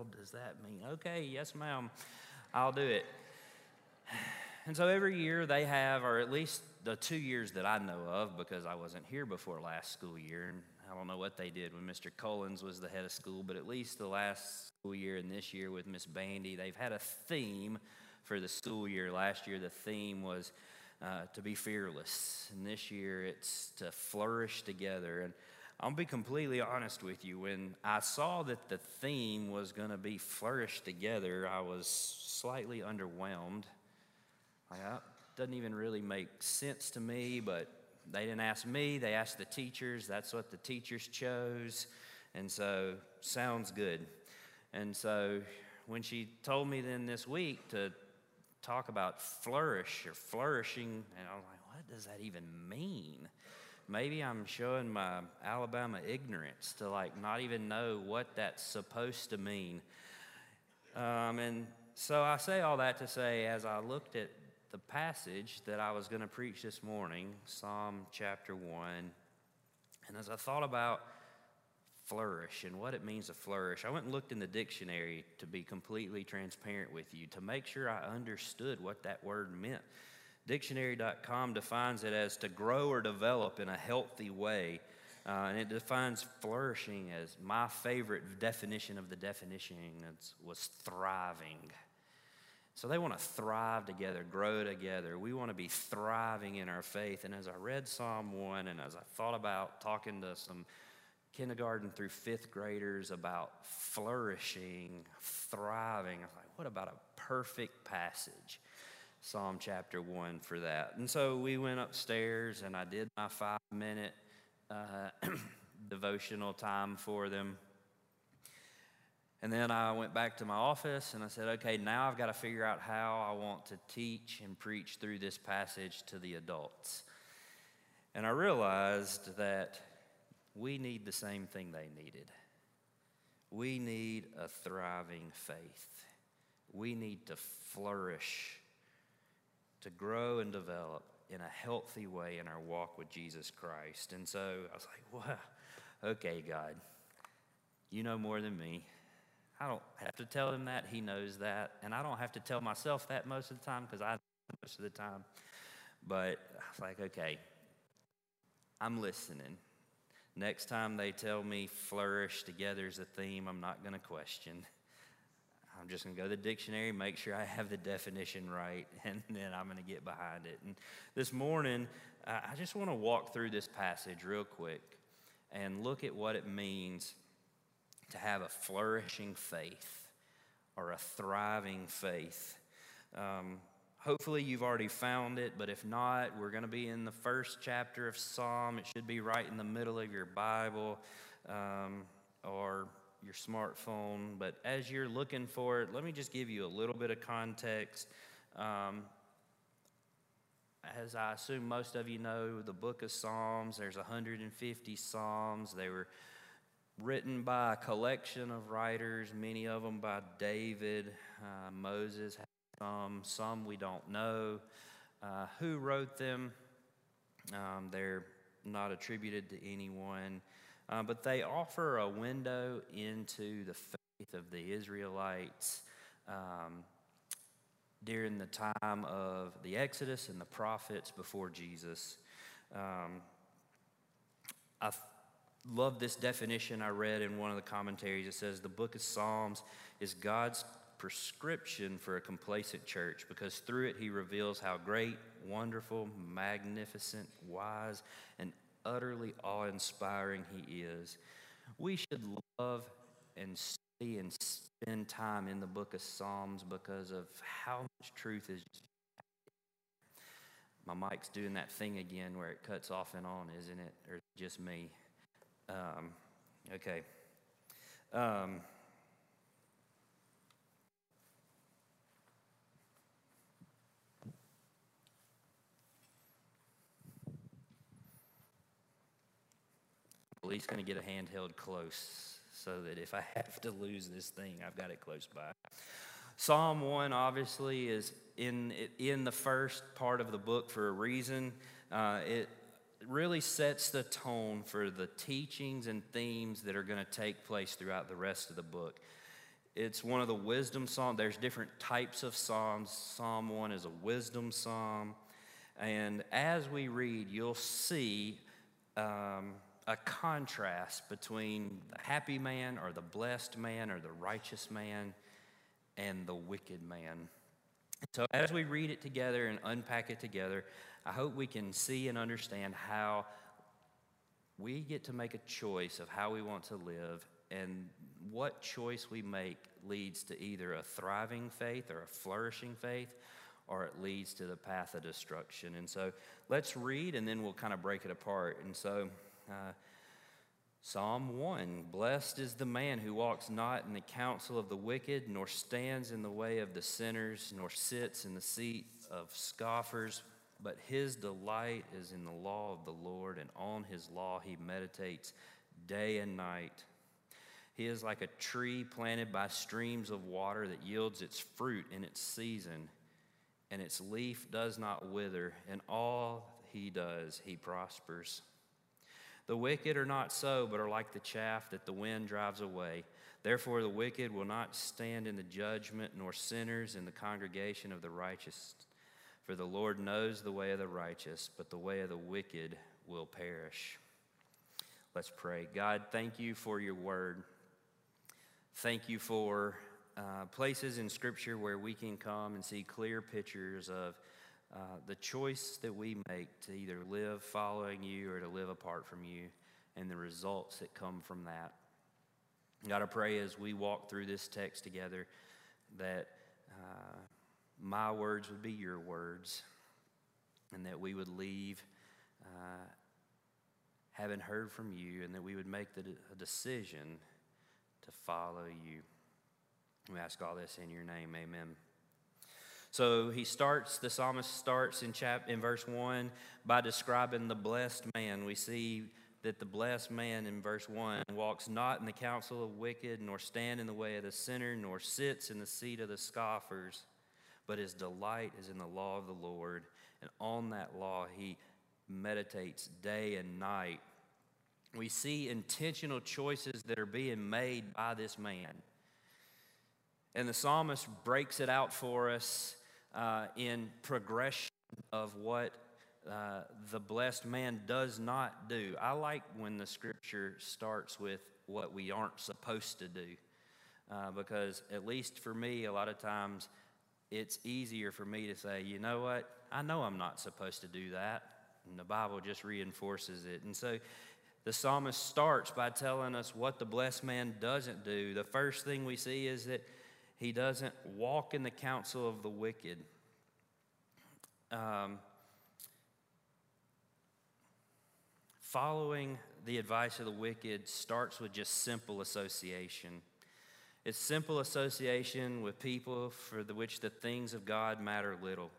world does that mean? Okay, yes, ma'am, I'll do it. And so every year they have, or at least the 2 years that I know of, because I wasn't here before last school year, and I don't know what they did when Mr. Collins was the head of school, but at least the last school year and this year with Miss Bandy, they've had a theme for the school year. Last year the theme was to be fearless, and this year it's to flourish together. And I'll be completely honest with you, when I saw that the theme was going to be flourish together, I was slightly underwhelmed. Like, that doesn't even really make sense to me, but they didn't ask me, they asked the teachers. That's what the teachers chose, and so sounds good. And so when she told me then this week to talk about flourish or flourishing, and I was like, what does that even mean? Maybe I'm showing my Alabama ignorance to not even know what that's supposed to mean. And so I say all that to say, as I looked at the passage that I was going to preach this morning, Psalm chapter 1, and as I thought about flourish and what it means to flourish, I went and looked in the dictionary, to be completely transparent with you, to make sure I understood what that word meant. Dictionary.com defines it as to grow or develop in a healthy way, and it defines flourishing as, my favorite definition of the definition was thriving. So they want to thrive together, grow together. We want to be thriving in our faith. And as I read Psalm 1, and as I thought about talking to some kindergarten through fifth graders about flourishing, thriving, I was like, what about a perfect passage? Psalm chapter 1 for that. And so we went upstairs, and I did my 5-minute devotional time for them. And then I went back to my office and I said, okay, now I've got to figure out how I want to teach and preach through this passage to the adults. And I realized that we need the same thing they needed. We need a thriving faith. We need to flourish, to grow and develop in a healthy way in our walk with Jesus Christ. And so I was like, wow, okay, God, you know more than me. I don't have to tell him that. He knows that. And I don't have to tell myself that most of the time, because I know most of the time. But I was like, okay, I'm listening. Next time they tell me flourish together is a theme, I'm not going to question. I'm just going to go to the dictionary, make sure I have the definition right, and then I'm going to get behind it. And this morning, I just want to walk through this passage real quick and look at what it means to have a flourishing faith or a thriving faith. Hopefully you've already found it, but if not, we're going to be in the first chapter of Psalm. It should be right in the middle of your Bible or your smartphone. But as you're looking for it, let me just give you a little bit of context. As I assume most of you know, the book of Psalms, there's 150 Psalms. They were written by a collection of writers, many of them by David. Moses had some we don't know who wrote them. They're not attributed to anyone, but they offer a window into the faith of the Israelites during the time of the Exodus and the prophets before Jesus. I love this definition I read in one of the commentaries. It says the book of Psalms is God's prescription for a complacent church, because through it he reveals how great, wonderful, magnificent, wise, and utterly awe-inspiring he is. We should love and study and spend time in the book of Psalms because of how much truth is. My mic's doing that thing again where it cuts off and on, isn't it? Or just me? Okay. At least going to get a handheld close so that if I have to lose this thing, I've got it close by. Psalm 1 obviously is in the first part of the book for a reason. It really sets the tone for the teachings and themes that are going to take place throughout the rest of the book. It's one of the wisdom psalms. There's different types of psalms. Psalm 1 is a wisdom psalm. And as we read, you'll see a contrast between the happy man or the blessed man or the righteous man and the wicked man. So as we read it together and unpack it together, I hope we can see and understand how we get to make a choice of how we want to live, and what choice we make leads to either a thriving faith or a flourishing faith, or it leads to the path of destruction. And so let's read, and then we'll kind of break it apart. And so Psalm 1, blessed is the man who walks not in the counsel of the wicked, nor stands in the way of the sinners, nor sits in the seat of scoffers, but his delight is in the law of the Lord, and on his law he meditates day and night. He is like a tree planted by streams of water that yields its fruit in its season, and its leaf does not wither. In all he does, he prospers. The wicked are not so, but are like the chaff that the wind drives away. Therefore the wicked will not stand in the judgment, nor sinners in the congregation of the righteous. For the Lord knows the way of the righteous, but the way of the wicked will perish. Let's pray. God, thank you for your word. Thank you for places in Scripture where we can come and see clear pictures of the choice that we make to either live following you or to live apart from you, and the results that come from that. God, I pray as we walk through this text together that my words would be your words, and that we would leave having heard from you, and that we would make a decision to follow you. We ask all this in your name, amen. So the psalmist starts in verse 1 by describing the blessed man. We see that the blessed man in verse 1 walks not in the counsel of wicked, nor stand in the way of the sinner, nor sits in the seat of the scoffers, but his delight is in the law of the Lord, and on that law he meditates day and night. We see intentional choices that are being made by this man. And the psalmist breaks it out for us in progression of what the blessed man does not do. I like when the scripture starts with what we aren't supposed to do, because at least for me, a lot of times it's easier for me to say, you know what, I know I'm not supposed to do that, and the Bible just reinforces it. And so the psalmist starts by telling us what the blessed man doesn't do. The first thing we see is that he doesn't walk in the counsel of the wicked. Following the advice of the wicked starts with just simple association. It's simple association with people for which the things of God matter little.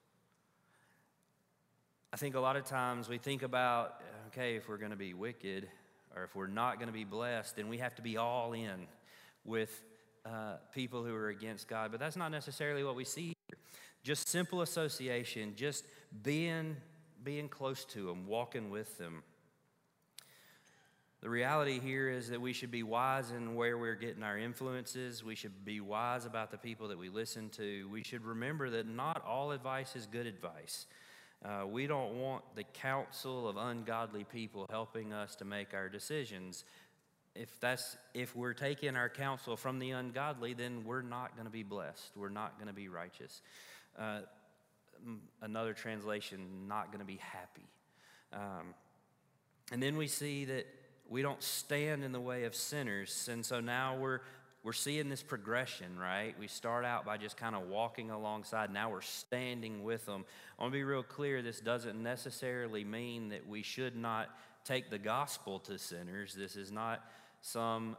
I think a lot of times we think about, okay, if we're going to be wicked or if we're not going to be blessed, then we have to be all in with people who are against God. But that's not necessarily what we see here. Just simple association, just being close to them, walking with them. The reality here is that we should be wise in where we're getting our influences. We should be wise about the people that we listen to. We should remember that not all advice is good advice. We don't want the counsel of ungodly people helping us to make our decisions. If we're taking our counsel from the ungodly, then we're not going to be blessed. We're not going to be righteous. Another translation, not going to be happy. And then we see that we don't stand in the way of sinners. And so now we're seeing this progression, right? We start out by just kind of walking alongside. Now we're standing with them. I want to be real clear. This doesn't necessarily mean that we should not take the gospel to sinners. This is not some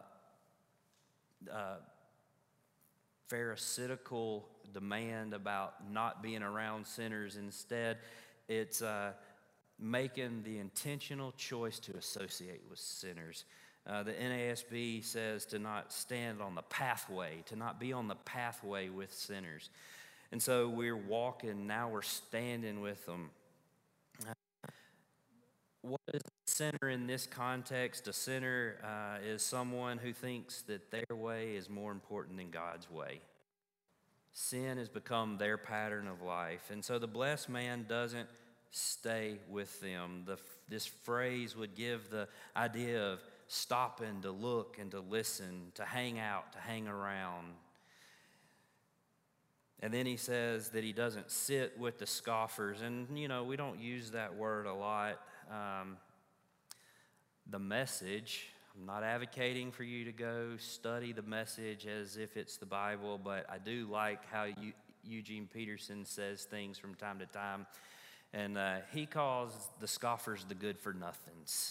pharisaical demand about not being around sinners. Instead, it's making the intentional choice to associate with sinners. The NASB says to not stand on the pathway, to not be on the pathway with sinners. And so we're walking, now we're standing with them. What is a sinner in this context? A sinner is someone who thinks that their way is more important than God's way. Sin has become their pattern of life. And so the blessed man doesn't stay with them. This phrase would give the idea of stopping to look and to listen, to hang out, to hang around. And then he says that he doesn't sit with the scoffers. And, we don't use that word a lot. The Message, I'm not advocating for you to go study the Message as if it's the Bible, but I do like how Eugene Peterson says things from time to time. And he calls the scoffers the good-for-nothings.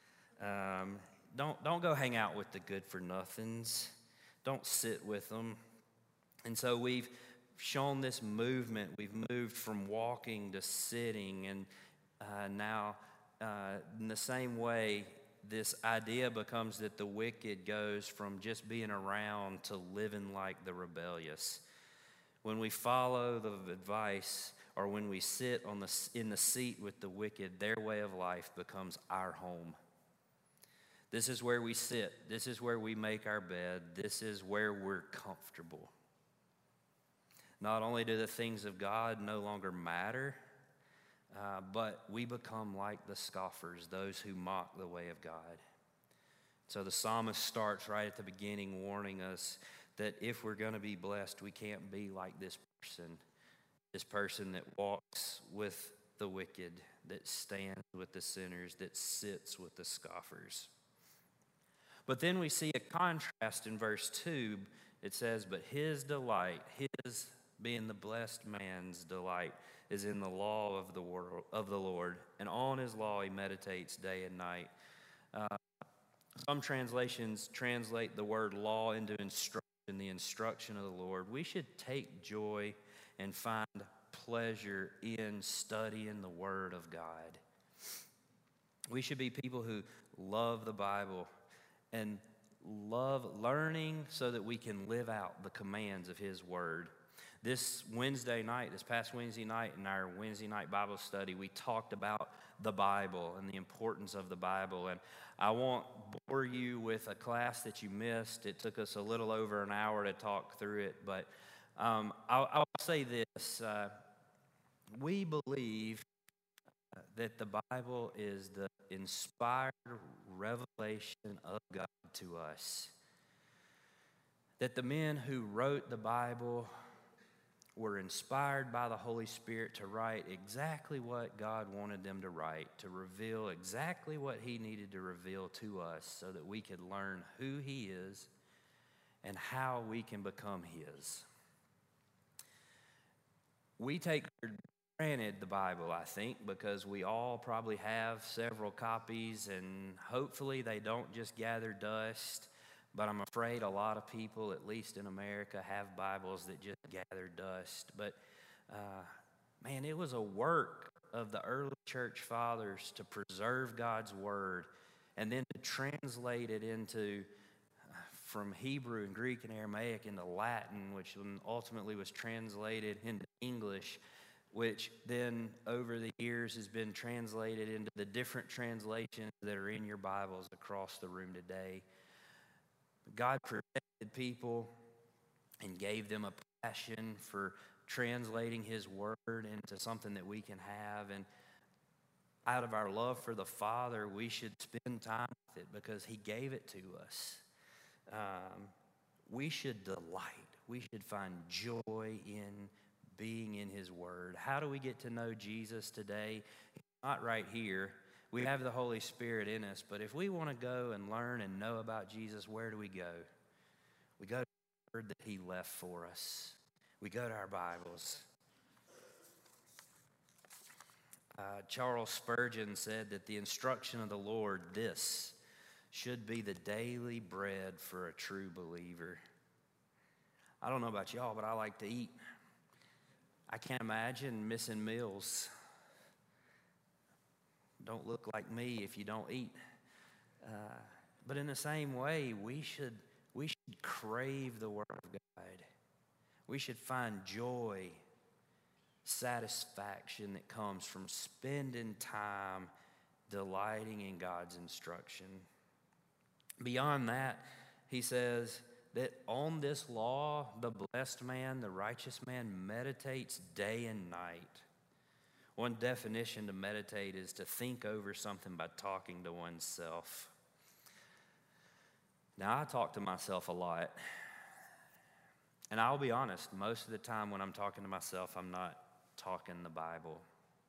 Don't go hang out with the good-for-nothings. Don't sit with them. And so we've shown this movement. We've moved from walking to sitting, and now in the same way, this idea becomes that the wicked goes from just being around to living like the rebellious. When we follow the advice, or when we sit in the seat with the wicked, their way of life becomes our home. This is where we sit. This is where we make our bed. This is where we're comfortable. Not only do the things of God no longer matter, but we become like the scoffers, those who mock the way of God. So the psalmist starts right at the beginning warning us that if we're going to be blessed, we can't be like this person that walks with the wicked, that stands with the sinners, that sits with the scoffers. But then we see a contrast in verse 2. It says, but his delight, his being the blessed man's delight, is in the law of the Lord, and on his law he meditates day and night. Some translations translate the word law into instruction, the instruction of the Lord. We should take joy and find pleasure in studying the Word of God. We should be people who love the Bible and love learning so that we can live out the commands of His Word. This past Wednesday night in our Wednesday night Bible study, we talked about the Bible and the importance of the Bible. And I won't bore you with a class that you missed. It took us a little over an hour to talk through it. But I'll say this. We believe that the Bible is the inspired revelation of God to us. That the men who wrote the Bible were inspired by the Holy Spirit to write exactly what God wanted them to write, to reveal exactly what He needed to reveal to us so that we could learn who He is and how we can become His. We take for granted the Bible, I think, because we all probably have several copies, and hopefully they don't just gather dust. But I'm afraid a lot of people, at least in America, have Bibles that just gather dust. But, man, it was a work of the early church fathers to preserve God's Word and then to translate it from Hebrew and Greek and Aramaic into Latin, which ultimately was translated into English, which then over the years has been translated into the different translations that are in your Bibles across the room today. God protected people and gave them a passion for translating His Word into something that we can have. And out of our love for the Father, we should spend time with it because He gave it to us. We should delight. We should find joy in being in His Word. How do we get to know Jesus today? Not right here. We have the Holy Spirit in us, but if we want to go and learn and know about Jesus, where do we go? We go to the Word that He left for us. We go to our Bibles. Charles Spurgeon said that the instruction of the Lord, this, should be the daily bread for a true believer. I don't know about y'all, but I like to eat. I can't imagine missing meals. Don't look like me if you don't eat. But in the same way, we should crave the Word of God. We should find joy, satisfaction that comes from spending time delighting in God's instruction. Beyond that, he says that on this law, the blessed man, the righteous man, meditates day and night. One definition to meditate is to think over something by talking to oneself. Now, I talk to myself a lot. And I'll be honest, most of the time when I'm talking to myself, I'm not talking the Bible.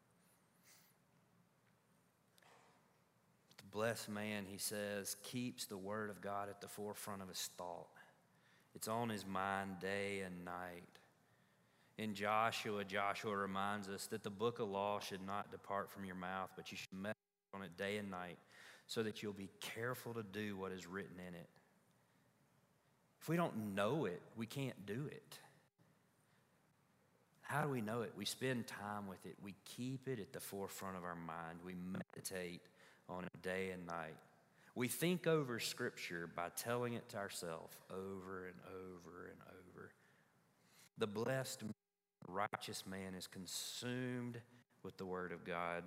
The blessed man, he says, keeps the word of God at the forefront of his thought. It's on his mind day and night. In Joshua reminds us that the book of law should not depart from your mouth, but you should meditate on it day and night so that you'll be careful to do what is written in it. If we don't know it, we can't do it. How do we know it? We spend time with it. We keep it at the forefront of our mind. We meditate on it day and night. We think over Scripture by telling it to ourselves over and over and over. The blessed, righteous man is consumed with the Word of God.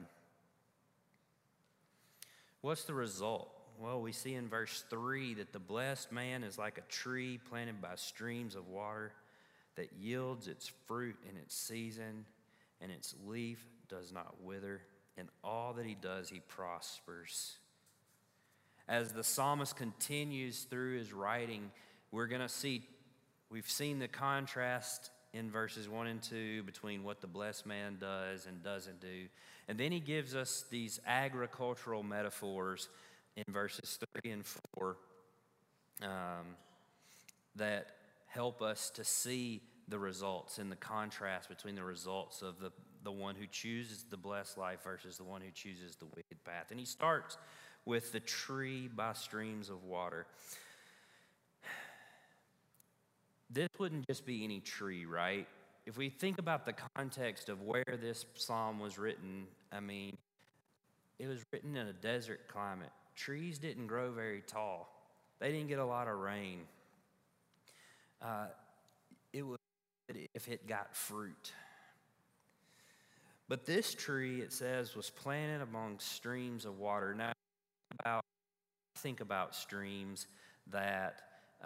What's the result? Well, we see in verse 3 that the blessed man is like a tree planted by streams of water that yields its fruit in its season, and its leaf does not wither. In all that he does, he prospers. As the psalmist continues through his writing, we've seen the contrast in verses 1 and 2 between what the blessed man does and doesn't do. And then he gives us these agricultural metaphors in verses 3 and 4 that help us to see the results and the contrast between the results of the one who chooses the blessed life versus the one who chooses the wicked path. And he starts with the tree by streams of water. This wouldn't just be any tree, right? If we think about the context of where this psalm was written, it was written in a desert climate. Trees didn't grow very tall. They didn't get a lot of rain. It was if it got fruit. But this tree, it says, was planted among streams of water. Now, think about streams that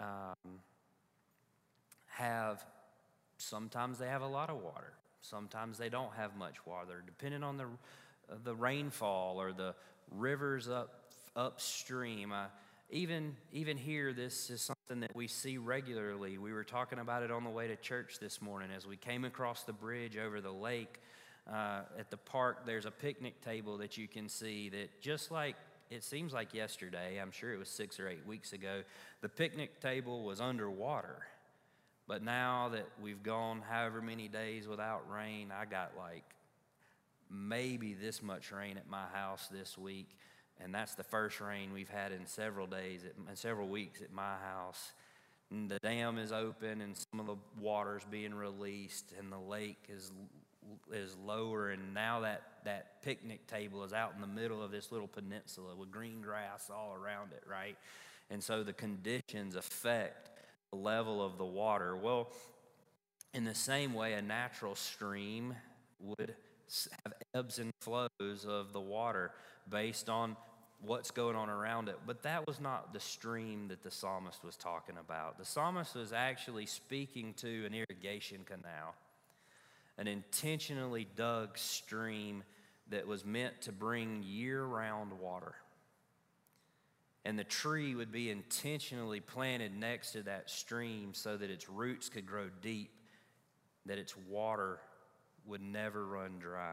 sometimes they have a lot of water. Sometimes they don't have much water, depending on the rainfall or the rivers upstream. Even here, this is something that we see regularly. We were talking about it on the way to church this morning as we came across the bridge over the lake. At the park, there's a picnic table that you can see that just like it seems like yesterday, I'm sure it was 6 or 8 weeks ago, the picnic table was underwater. But now that we've gone however many days without rain, I got like maybe this much rain at my house this week. And that's the first rain we've had in several weeks at my house. And the dam is open and some of the water's being released and the lake is lower. And now that picnic table is out in the middle of this little peninsula with green grass all around it, right? And so the conditions affect the level of the water. Well, in the same way, a natural stream would have ebbs and flows of the water based on what's going on around it. But that was not the stream that the psalmist was talking about. The psalmist was actually speaking to an irrigation canal, an intentionally dug stream that was meant to bring year-round water. And the tree would be intentionally planted next to that stream so that its roots could grow deep, that its water would never run dry.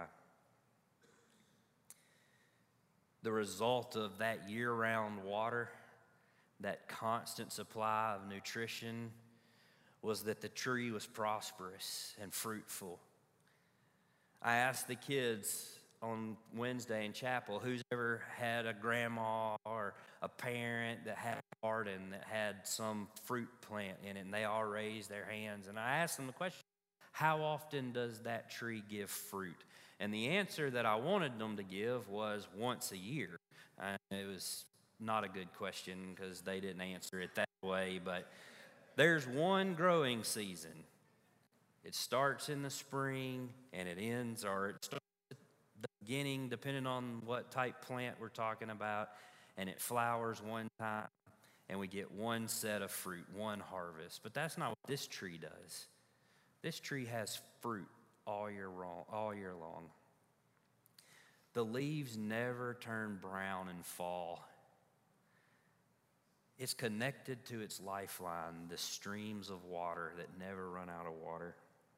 The result of that year-round water, that constant supply of nutrition, was that the tree was prosperous and fruitful. I asked the kids on Wednesday in chapel, who's ever had a grandma or a parent that had a garden that had some fruit plant in it, and they all raised their hands. And I asked them the question, how often does that tree give fruit? And the answer that I wanted them to give was once a year. It was not a good question because they didn't answer it that way, but there's one growing season. It starts in the spring and it ends, or it starts at the beginning, depending on what type plant we're talking about, and it flowers one time, and we get one set of fruit, one harvest. But that's not what this tree does. This tree has fruit all year long. The leaves never turn brown and fall. It's connected to its lifeline, the streams of water that never run out of water.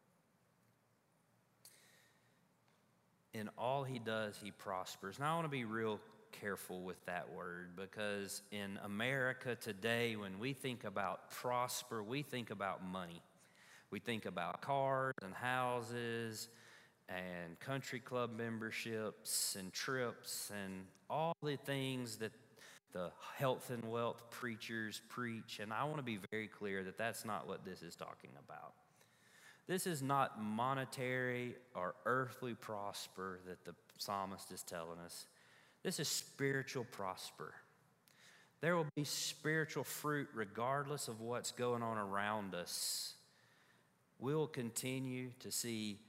In all he does, he prospers. Now, I want to be real careful with that word, because in America today, when we think about prosper, we think about money. We think about cars and houses and country club memberships and trips and all the things that the health and wealth preachers preach. And I want to be very clear that that's not what this is talking about. This is not monetary or earthly prosper that the psalmist is telling us. This is spiritual prosper. There will be spiritual fruit regardless of what's going on around us. We'll continue to see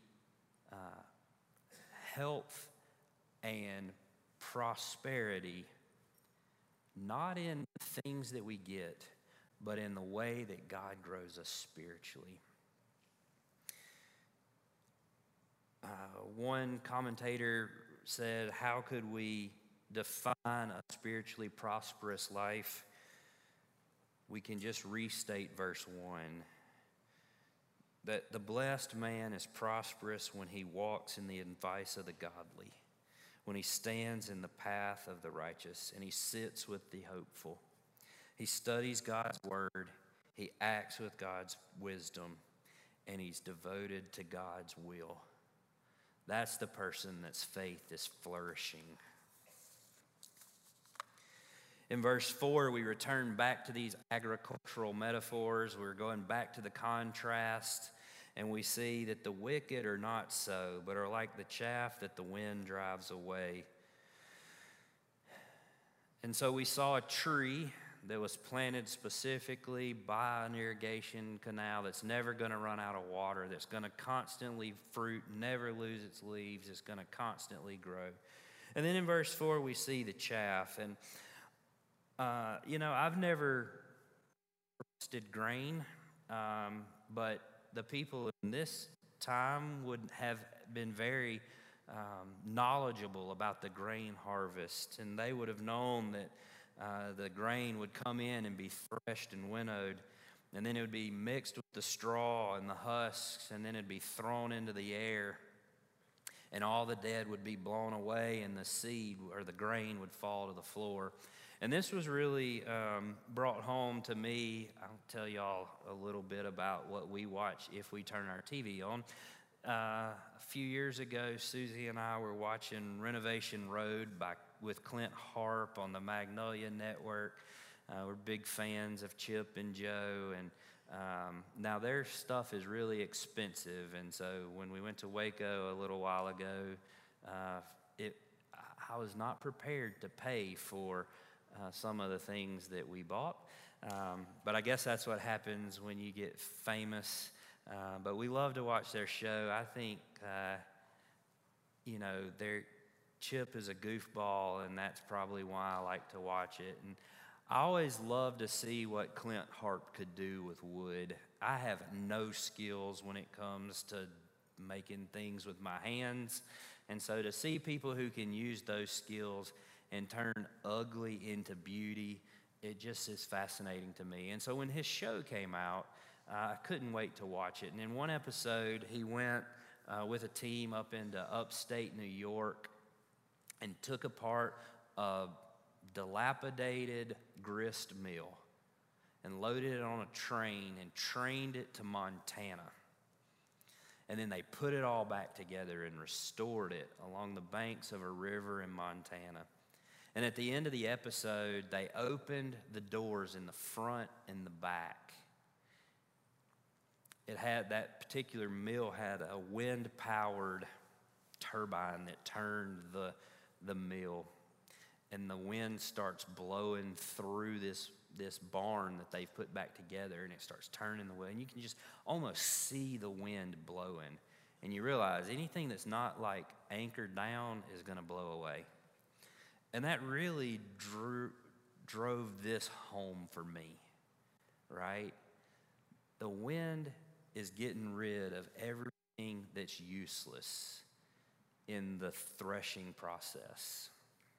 health and prosperity, not in the things that we get, but in the way that God grows us spiritually. One commentator said, how could we define a spiritually prosperous life? We can just restate verse 1. That the blessed man is prosperous when he walks in the advice of the godly, when he stands in the path of the righteous, and he sits with the hopeful. He studies God's word, he acts with God's wisdom, and he's devoted to God's will. That's the person that's faith is flourishing. In verse 4, we return back to these agricultural metaphors. We're going back to the contrast, and we see that the wicked are not so, but are like the chaff that the wind drives away. And so we saw a tree that was planted specifically by an irrigation canal that's never going to run out of water, that's going to constantly fruit, never lose its leaves, it's going to constantly grow. And then in verse 4, we see the chaff. And I've never roasted grain, but the people in this time would have been very knowledgeable about the grain harvest, and they would have known that the grain would come in and be threshed and winnowed, and then it would be mixed with the straw and the husks, and then it'd be thrown into the air, and all the dead would be blown away, and the seed or the grain would fall to the floor. And this was really brought home to me. I'll tell y'all a little bit about what we watch if we turn our TV on. A few years ago, Susie and I were watching Renovation Road with Clint Harp on the Magnolia Network. We're big fans of Chip and Joe, and now their stuff is really expensive. And so when we went to Waco a little while ago, I was not prepared to pay for some of the things that we bought. But I guess that's what happens when you get famous. But we love to watch their show. I think, Chip is a goofball, and that's probably why I like to watch it. And I always love to see what Clint Harp could do with wood. I have no skills when it comes to making things with my hands. And so to see people who can use those skills and turn ugly into beauty, it just is fascinating to me. And so when his show came out, I couldn't wait to watch it. And in one episode, he went with a team up into upstate New York and took apart a dilapidated grist mill and loaded it on a train and trained it to Montana. And then they put it all back together and restored it along the banks of a river in Montana. And at the end of the episode, they opened the doors in the front and the back. That particular mill had a wind-powered turbine that turned the mill. And the wind starts blowing through this barn that they've put back together, and it starts turning the wheel. And you can just almost see the wind blowing. and you realize anything that's not like anchored down is going to blow away. And that really drove this home for me, right? The wind is getting rid of everything that's useless in the threshing process.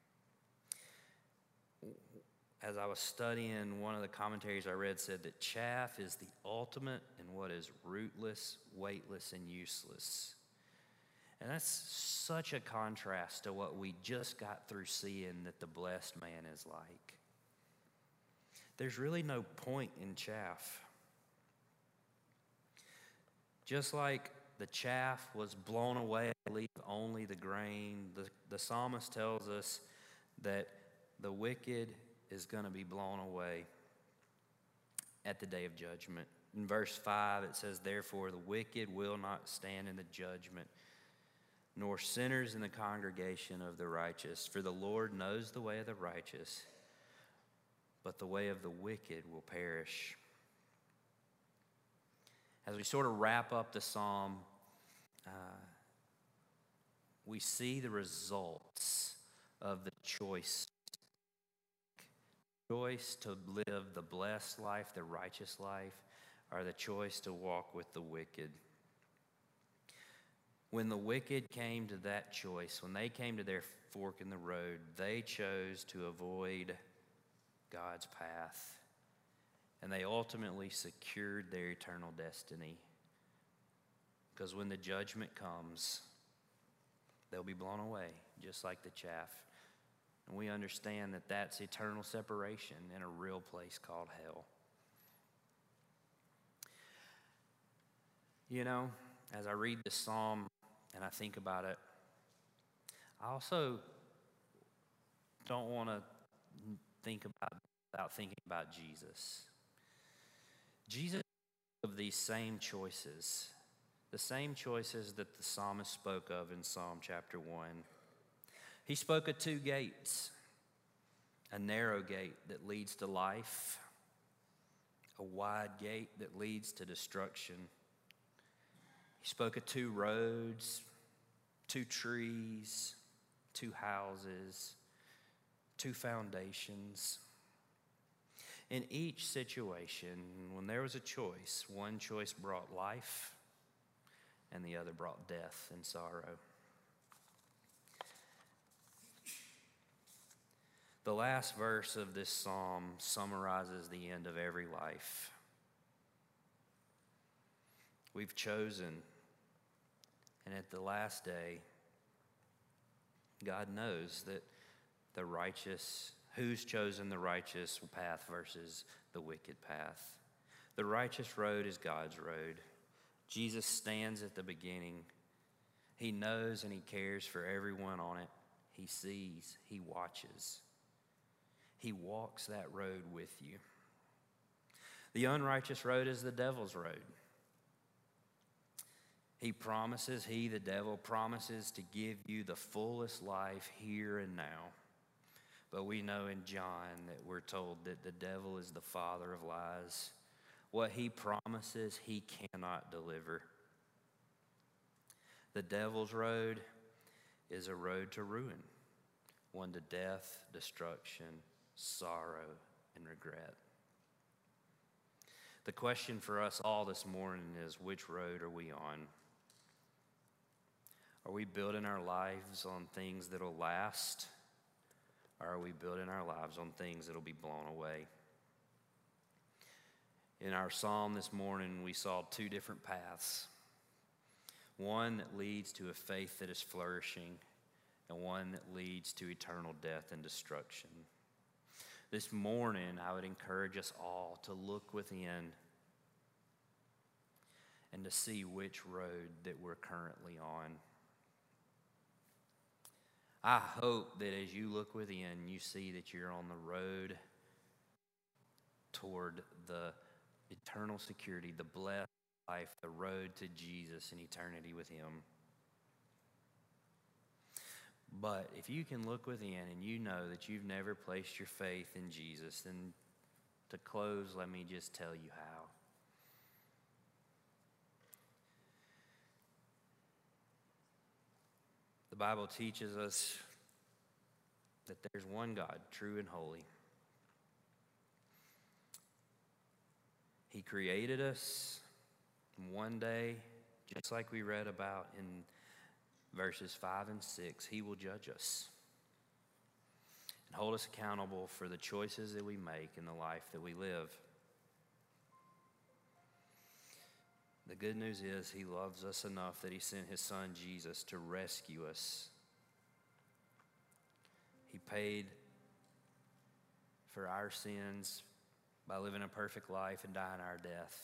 As I was studying, one of the commentaries I read said that chaff is the ultimate in what is rootless, weightless, and useless. And that's such a contrast to what we just got through seeing that the blessed man is like. There's really no point in chaff. Just like the chaff was blown away, leave only the grain, the psalmist tells us that the wicked is going to be blown away at the day of judgment. In verse 5, it says, "Therefore the wicked will not stand in the judgment, nor sinners in the congregation of the righteous. For the Lord knows the way of the righteous, but the way of the wicked will perish." As we sort of wrap up the psalm, we see the results of the choice to live the blessed life, the righteous life, or the choice to walk with the wicked. When the wicked came to that choice, when they came to their fork in the road, they chose to avoid God's path. And they ultimately secured their eternal destiny. Because when the judgment comes, they'll be blown away, just like the chaff. And we understand that that's eternal separation in a real place called hell. You know, as I read this psalm and I think about it, I also don't want to think without thinking about Jesus. Jesus of these same choices, the same choices that the psalmist spoke of in Psalm chapter 1. He spoke of two gates, a narrow gate that leads to life, a wide gate that leads to destruction. He spoke of two roads, two trees, two houses, two foundations. In each situation, when there was a choice, one choice brought life and the other brought death and sorrow. The last verse of this psalm summarizes the end of every life. We've chosen, and at the last day, God knows that the righteous, who's chosen the righteous path versus the wicked path. The righteous road is God's road. Jesus stands at the beginning. He knows and he cares for everyone on it. He sees, he watches. He walks that road with you. The unrighteous road is the devil's road. The devil promises to give you the fullest life here and now. But we know in John that we're told that the devil is the father of lies. What he promises, he cannot deliver. The devil's road is a road to ruin, one to death, destruction, sorrow, and regret. The question for us all this morning is, which road are we on? Are we building our lives on things that'll last? Or are we building our lives on things that'll be blown away? In our psalm this morning, we saw two different paths. One that leads to a faith that is flourishing, and one that leads to eternal death and destruction. This morning, I would encourage us all to look within and to see which road that we're currently on. I hope that as you look within, you see that you're on the road toward the eternal security, the blessed life, the road to Jesus and eternity with him. But if you can look within and you know that you've never placed your faith in Jesus, then to close, let me just tell you how. Bible teaches us that there's one God, true and holy. He created us, and one day, just like we read about in verses 5 and 6, he will judge us and hold us accountable for the choices that we make in the life that we live. The good news is he loves us enough that he sent his son Jesus to rescue us. He paid for our sins by living a perfect life and dying our death.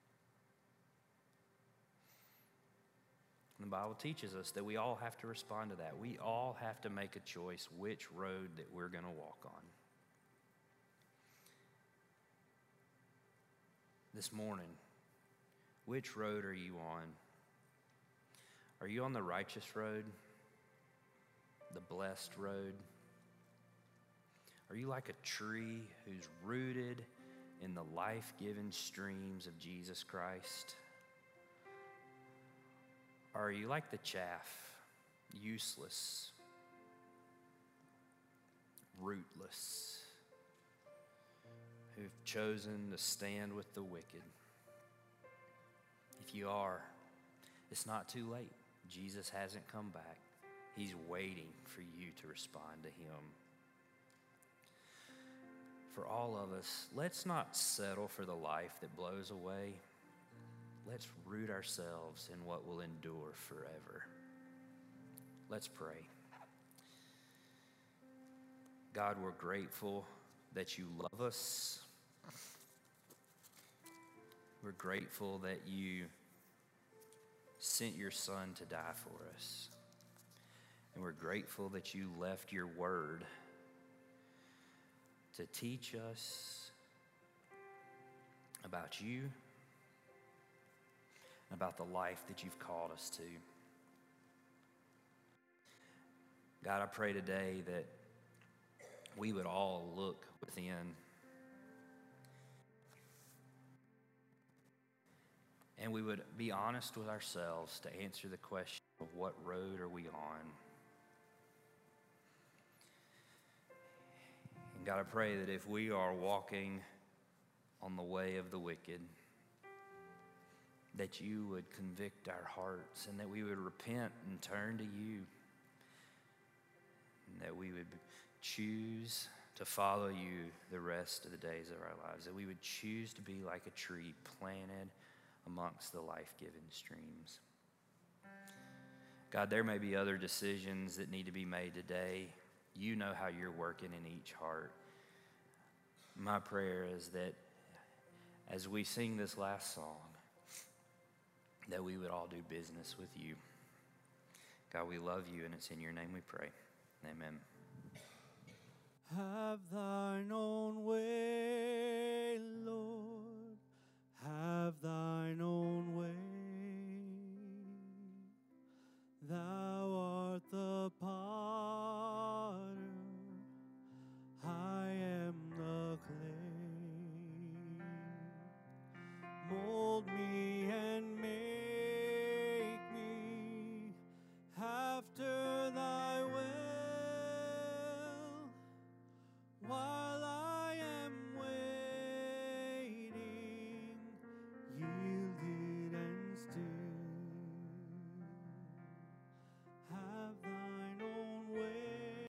And the Bible teaches us that we all have to respond to that. We all have to make a choice which road that we're going to walk on. This morning, which road are you on? Are you on the righteous road? The blessed road? Are you like a tree who's rooted in the life-giving streams of Jesus Christ? Or are you like the chaff, useless, rootless, who've chosen to stand with the wicked? If you are, it's not too late. Jesus hasn't come back. He's waiting for you to respond to him. For all of us, let's not settle for the life that blows away. Let's root ourselves in what will endure forever. Let's pray. God, we're grateful that you love us. We're grateful that you sent your son to die for us. And we're grateful that you left your word to teach us about you, about the life that you've called us to. God, I pray today that we would all look within and we would be honest with ourselves to answer the question of what road are we on? And God, I pray that if we are walking on the way of the wicked, that you would convict our hearts and that we would repent and turn to you, and that we would choose to follow you the rest of the days of our lives, that we would choose to be like a tree planted amongst the life-giving streams. God, there may be other decisions that need to be made today. You know how you're working in each heart. My prayer is that as we sing this last song, that we would all do business with you. God, we love you, and it's in your name we pray. Amen. Have thine own way, Lord.